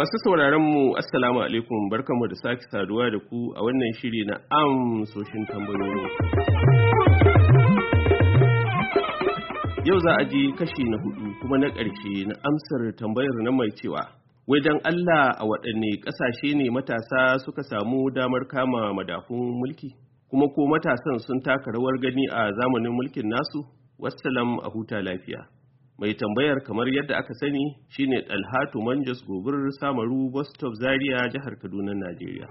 masu sauraron mu assalamu alaikum, barkamu da sake saduwa da ku a wannan shiri na amsoshin tambayoyi. Yau za a ji kashi na 4 kuma na ƙarshe na amsar tambayar na mai cewa wai dan Allah a waɗanne ƙasashe ne matasa suka samu damar kama madafun mulki, kuma ko matasan sun taka rawar gani a zamanin mulkin nasu? Wassalam, a huta lafiya. Mai tambayar, kamar yadda aka sani, shine Dalhatu Manjas Gobir, Samaru, Bus Stop, Zaria, jihar Kaduna, Najeriya.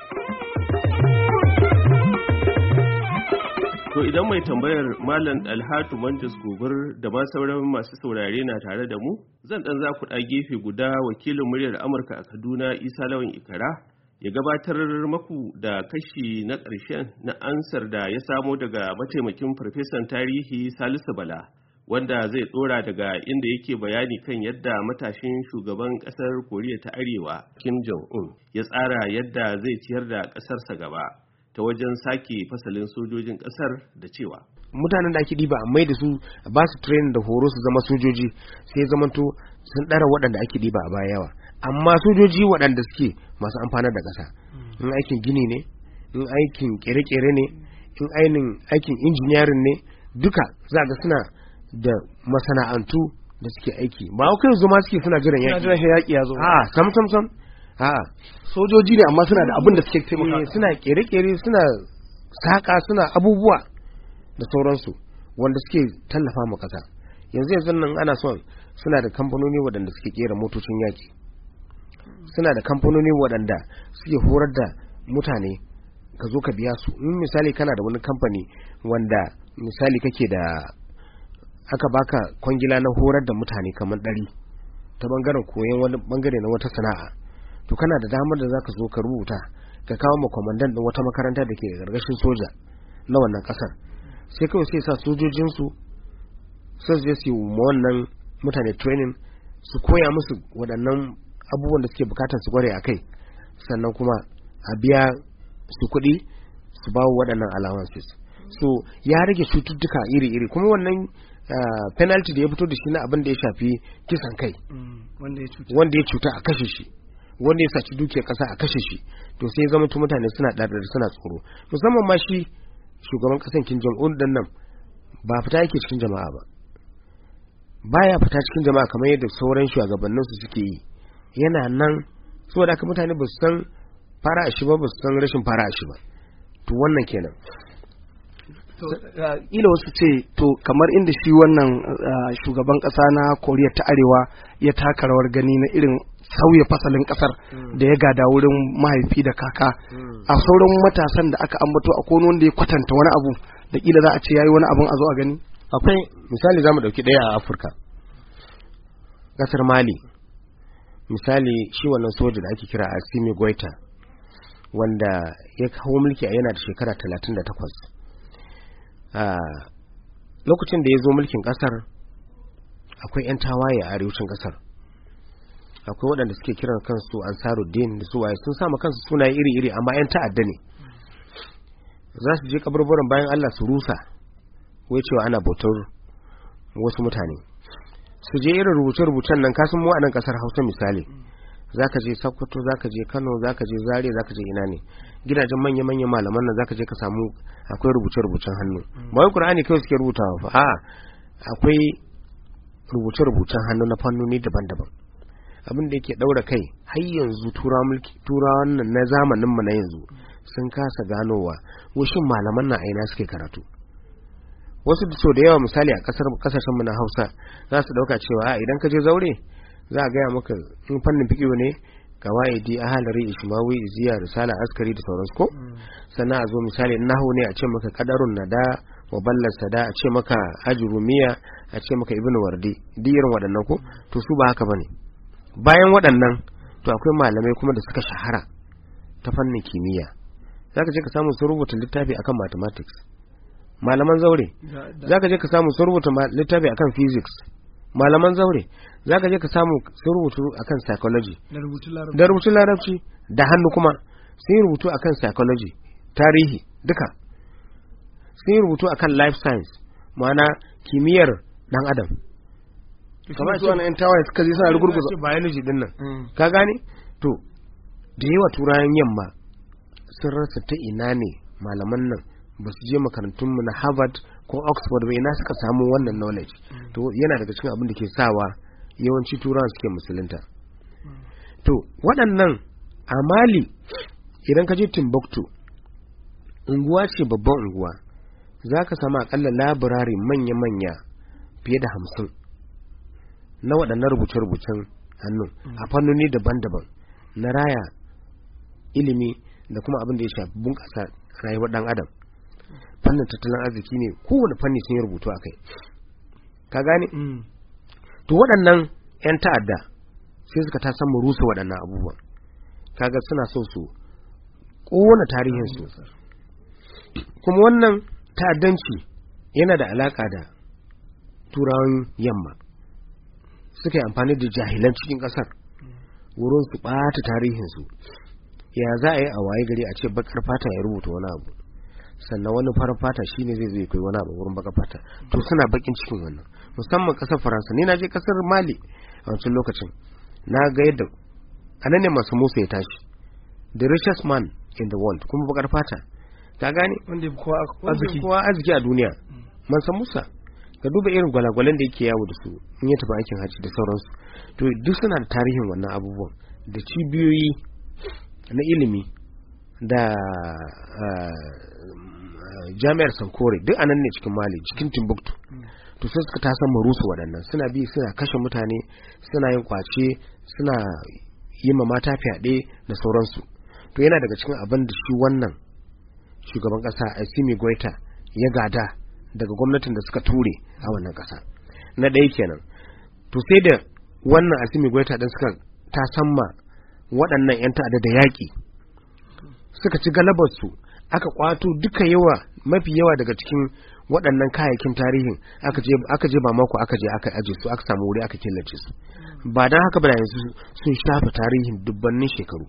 To idan mai tambayar Malam Dalhatu Manjas Gobir da ma sauran masu saurare na tare da mu, zan dan za ku gefe guda wakilin muryar Amurka a Kaduna, Isa Lawan Ikara, ya gabatar maku da kashi na ƙarshen na ansar da ya samo daga mataimakin farfesan tarihi Salisu Bala, wanda zai dora daga inda yake bayani kan yadda matashin shugaban kasar Koriya ta Arewa Kim Jong-un ya tsara yadda zai ciyar da kasarsa gaba ta wajen sake fasalin sojojin kasar, da cewa mutanen da ake diba a mai da su ba su training da horo su zama sojoji, sai zamanto sun ɗara waɗanda ake diba a baya yawa, amma sojoji waɗanda suke masu amfanar da ƙasa, in aikin gini ne, in aikin kere-kere ne, in aikin injiniyarin ne, duka za ga suna da masana'antu da suke aiki, ba kai zuma suke suna jiran yaƙi ya zo. Sam sojoji ne, amma suna da abin da suke taimaka, suna kere-kere, suna saƙa, suna abubuwa da sauransu wanda suke tallafa ma ƙasa. Yanzu nan ana son, suna da kamfanoni waɗanda suke kera motocin yaƙi, suna da kamfanoni waɗanda suke horar da mutane, ka zo ka biya su. In misali kana da wani kamfani wanda misali kake da aka baka kwangila na horar da mutane kamar 100 ta bangaren koyon wani bangare na wata sana'a, to kana da damar da zaka zo ka rubuta ka kawo ma kwamandan din wata makaranta da ke gargashin soja na wannan kasar, sai kawai sai sa sojojin su sai su je su wannan mutane training, su koya musu waɗannan abubuwan da suke bukatar su kware akai, sannan kuma a biya su kuɗi su bawo waɗannan allowances. So ya rage cututtuka iri-iri, kuma wannan penalty da ya fito da shi na abin da ya shafi kisan kai, wanda ya cuta a kashe shi, wanda ya saci dukiyar kasa a kashe shi, to sai zama mutane suna ɗaɗar suna tsoro, musamman ma shi shugaban kasan Kim Jong-un din nan ba fita yake cikin jama'a ba, baya fita cikin jama'a kamar yadda sauran shugabannin su suke yi, yana nan saboda haka mutane ba su san fara shi ba su san rashin fara shi ba. To wannan kenan. Ila wasu ce to kamar inda shi wannan shugaban kasa na Koriya ta Arewa ya taka rawar gani na irin sauya fasalin kasar da ya gada wurin mahaifi da kaka, a sauran matasan da aka ambato a kono wanda ya kwatanta wani abu da kila za a ce yayi wani abun a zo a gani. Akwai misali, zamu dauki daya a Afirka, kasar Mali. Misali, shi wannan soja da ake kira Assimi Goita, wanda ya kawo mulki a yana da shekara 38. Lokacin da ya zo mulkin kasar, akwai 'yan tawaye a arewacin kasar, akwai waɗanda suke kiran kansu Ansaruddin da su waye, sun sama kansu sunaye iri-iri, amma 'yan ta'adda ne. Za su je kaburburan bayan Allah su rusa, wai cewa ana bautar wasu mutane, su je irin rubuce-rubucen nan. Kasan mu a nan kasar Hausa misali, zaka je Sokoto, zaka je Kano, zaka je Zaria, zaka je ina ne, gidajen manya-manyan malaman nan zaka je ka samu akwai rubuce-rubucen hannu, ba wai Qur'ani kawai suke rubutawa fa, akwai rubuce-rubucen hannu na fannoni daban-daban. Abin da yake daura kai har yanzu turawan nan na zamanin mu na yanzu sun kasa ganowa washin malaman na aina suke karatu. Wasu da yawa misali a kasashen mu na Hausa za su dauka cewa idan ka je zaure za a gaya maka in fannin fiqh ne, kawaidi, ahalari, ishmawi, iziya, risala, askari da sauransu ko. Sannan a zo misali nahwu ne, a ce maka qadarun nada wa ballas sada, a ce maka ajrumiya, a ce maka ibnu wardi, duk irin waɗannan ko. To su ba haka bane. Bayan waɗannan to akwai malamai kuma da suka shahara ta fannin kimiyya, zaka je ka samu sun rubuta littafi akan mathematics. Malaman zaure zaka je ka samu sun rubuta littafi akan physics. Malaman zaure zaka je ka samu sun rubutu akan psychology da rubutun larabci, da hannu kuma sun rubutu akan psychology, tarihi, duka sun rubutu akan life science, ma'ana kimiyyar dan adam. Kamar su wannan tawaye suka je suna rugurguza biology din nan, ka gane, to da yawa turayen yamma sun rasa ta ina ne malaman nan ba su je makarantunmu na Harvard ko Oxford ba, ina suka samu wannan knowledge. To yana daga cikin abin da ke sawa yawanci turawan suke musulunta. To waɗannan a Mali idan ka je Timbuktu, unguwa ce babban unguwa, za ka samu akalla labirari manya-manya fiye da 50 na waɗannan rubuce-rubucen hannu a fannoni daban-daban na raya ilimi da kuma abin da ya shafi bunƙasa rayuwar ɗan adam. Fannin tattalin arziki ne, kowane fanni sun yi rubutu a kai, ka gane? To waɗannan 'yan ta'adda sai suka tasan mu rusa waɗannan abubuwan, kaga suna so su ƙona tarihinsu. Kuma wannan ta'addanci yana da alaƙa da turawan yamma, suka yi amfani da jahilan cikin ƙasar wurin su ɓata tarihinsu. Ya za a yi a waye gari a ce bakar fata ya rubuta wani abu, sannan wani farar fata shine zai zai kai wani abu wurin bakar fata? To suna bakin cikin wannan, musamman ƙasar Faransa. Ni na je ƙasar Mali a wancan lokacin, na ga yadda anan ne masu Musa ya tashi, the richest man in the world, kuma bakar fata, ka gane, wanda kowa arziki a duniya, Mansa Musa. Ka duba irin gwalagwalen da yake yawo da su in ya tafi aikin hajji da sauransu. To duk suna da tarihin wannan abubuwan, da cibiyoyi na ilimi da jami'ar Sankore duk anan ne cikin Mali, cikin Timbuktu. To sai suka tasan marusu waɗannan, suna bi suna kashe mutane, suna yin kwace, suna yi ma mata fyaɗe da sauransu. To yana daga cikin abin da shi wannan shugaban ƙasa Assimi Goita ya gada daga gwamnatin da suka ture a wannan ƙasa. Na ɗaya kenan. To sai da wannan Assimi Goita ɗin suka tasamma waɗannan 'yan ta'adda da yaƙi, suka ci galabarsu, aka kwato duka mafi yawa daga cikin waɗannan kayayyakin tarihin, aka je Bamako, aka je aka aje su, aka samu wuri aka killace su. Ba don haka ba da yanzu sun shafa tarihin dubbannin shekaru.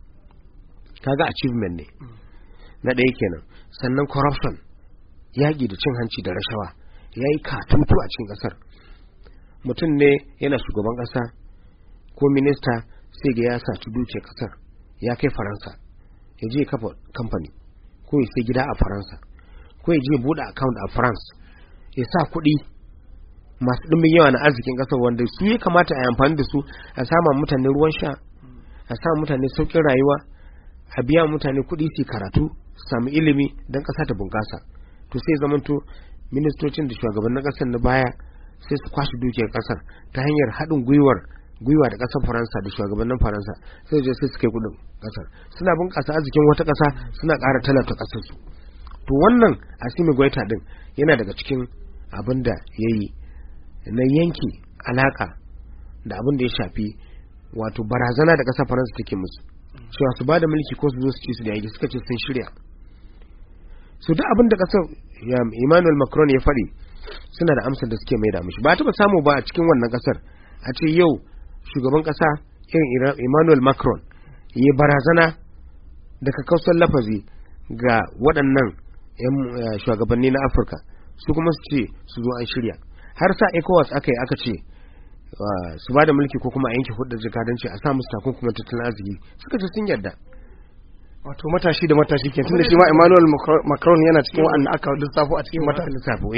Kaga achievement ne. Na ɗaya kenan. Sannan corruption, yaƙi da cin hanci da rashawa ya yi katutu a cikin ƙasar. Mutum ne yana shugaban ƙasa ko minista, sai ga ya saci dukiyar ƙasar ya kai Faransa, ya je kafa kamfani, ko ya sai gida a Faransa, ko ya je buɗe account a France, ya sa kuɗi masu ɗumbin yawa na arzikin ƙasar wanda su ya kamata a yi amfani da su a sama mutane ruwan sha, a sa mutane sauƙin rayuwa, a biya mutane kuɗi su karatu, su samu ilimi don ƙasa ta bunƙasa. To sai zamanto ministocin da shugabannin ƙasar na baya sai su kwashe dukiyar ƙasar ta hanyar haɗin gwiwa da ƙasar Faransa da shugabannin Faransa, sai je sai su kai kuɗin ƙasar, suna bunƙasa arzikin wata ƙasa, suna ƙara talata ƙasar su. To wannan Assimi Goita din yana daga cikin abin da yayi na yanke alaka da abin da ya shafi wato barazana da ƙasar Faransa take musu, cewa su bada mulki ko su zo su ci su da yaki, suka ce sun shirya. So duk abin da ƙasar Emmanuel Macron ya faɗi suna da amsar da suke mai da mishi. Ba taɓa samu ba a cikin wannan ƙasar a ce yau shugaban ƙasa irin Emmanuel Macron ya barazana da kakkausar lafazi ga waɗannan shugabanni na Afirka, su kuma su ce su zo an shirya. Har sa ECOWAS aka ce su ba da mulki ko kuma a yanke hudar jikadanci, a sa musu takunkumin tattalin arziki, suka ce sun yarda. Wato matashi da matashi ke tunda shi ma Emmanuel Macron yana cikin wa'anda aka lissafo a cikin lissafo.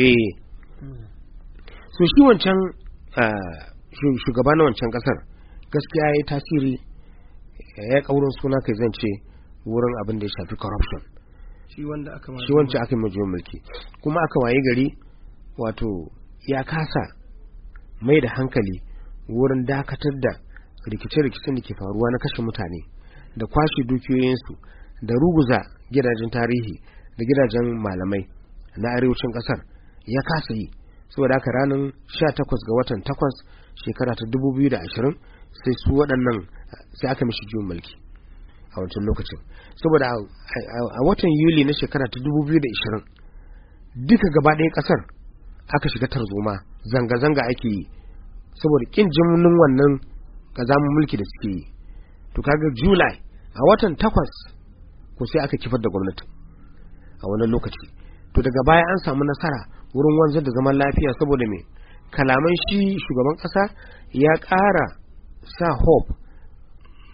So shi wancan shugaba na wancan kasar gaskiya ya yi tasiri, ya kaurin suna kai zan ce wurin abin da ya shafi corruption. Shi wancan aka yi majiyon mulki, kuma aka waye gari wato ya kasa mai da hankali wurin dakatar da rikice-rikicen da ke faruwa na kashe mutane da kwashe dukiyoyinsu da ruguza gidajen tarihi da gidajen malamai na arewacin kasar, ya kasa yi. Saboda haka ranar 18 ga watan 8 shekara ta 2020 sai su waɗannan sai aka mishi juyin mulki a wancan lokacin. Saboda a watan Yuli na shekara ta 2020 duka gaba ɗaya ƙasar aka shiga tarzoma, zanga-zanga ake yi saboda ƙin jinin wannan ƙazamin mulki da suke yi. To kaga July a watan 8 ko sai aka kifar da gwamnati a wannan lokaci. To daga baya an samu nasara wurin wanzar da zaman lafiya, saboda me kalaman shi shugaban ƙasa ya ƙara sa hope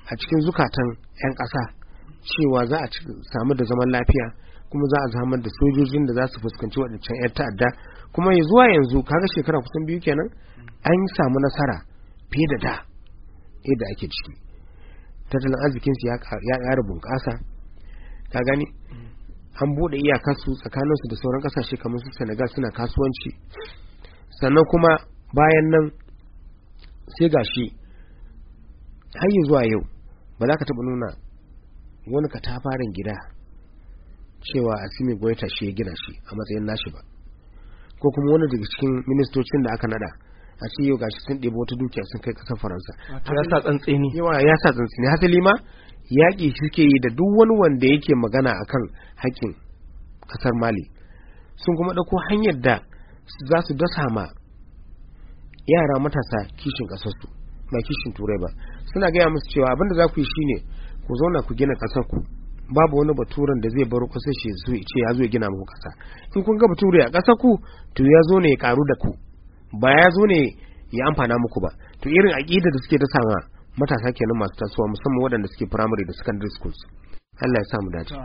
a cikin zukatan 'yan ƙasa cewa za a samu da zaman lafiya, kuma za a samar da sojojin da za su fuskanci waɗancan 'yan ta'adda. Kuma zuwa yanzu kaga shekara kusan 2 kenan an samu nasara fiye da da yadda ake ciki. Tattalin arzikinsu ya ƙara bunƙasa, ka gani an buɗe iyakarsu tsakaninsu da sauran ƙasashe kamar su Senegal suna kasuwanci. Sannan kuma bayan nan sai gashi har zuwa yau ba za ka taɓa nuna wani katafaren gida cewa Assimi Goïta shi ya gina shi a matsayin nashi ba, ko kuma wani daga cikin ministocin da aka nada a ce yau gashi sun ɗebo wata dukiya sun kai ƙasar Faransa. Ya sa tsantseni. Ya sa tsantseni. Hasali ma yaƙi suke yi da duk wani wanda yake magana akan haƙƙin ƙasar Mali. Sun kuma ɗauko hanyar da za su dasa ma yara matasa kishin ƙasarsu ba kishin turai ba. Suna gaya musu cewa abinda za ku yi shine ku zauna ku gina ƙasar ku, babu wani baturen da zai baro ƙasar shi ce ya zo ya gina muku ƙasa. In kun ga bature a ƙasar ku to ya zo ne ya karu da ku, ba ya zo ne ya amfana muku ba. To irin aƙida da suke dasa ma matasa kenan masu tasowa, musamman waɗanda suke primary da secondary schools. Allah ya samu dace.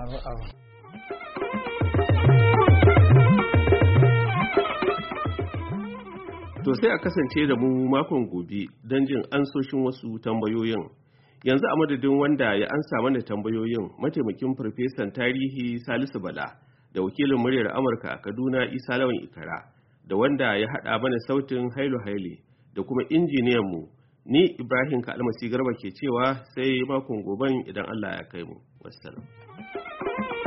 To sai a kasance da mu makon gobe don jin ansoshin wasu tambayoyin. Yanzu a madadin wanda ya ansa mana tambayoyin, mataimakin farfesan tarihi Salisu Bala, da wakilin muryar Amurka a Kaduna Isa Lawan Ikara, da wanda ya haɗa mana sautin Hailu Haile, da kuma injiniyan mu, ni Ibrahim Kalmasi Garba ke cewa sai makon goben idan Allah ya kai mu. Wassalam.